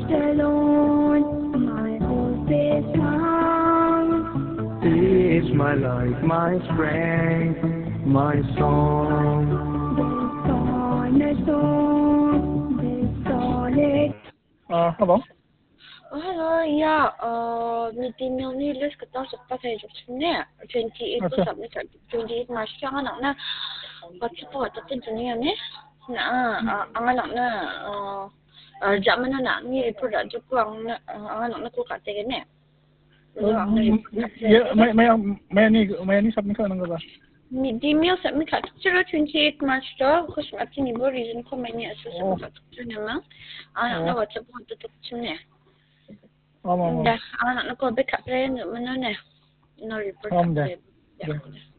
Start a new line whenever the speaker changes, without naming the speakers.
the Lord, my hope is found.
He is my life, my strength, my song.
The cornerstone, the solid.
Hello?
Hello, yeah, meeting meal ni list kita sempat saya jumpa 28 tu submit 28 March yang anak na passport tu jenis ni na anak na zaman na ni produk Jepang na anak na ko kate ni.
Ya, may ni submit ka nang ba?
Meeting meal submit kat 28 March tu kus mati ni bo reason ko may ni asus kat tu nama anak na WhatsApp tu jenis. Dah, anak nak kau backup plan mana ni? No report.
Dah.
Ya.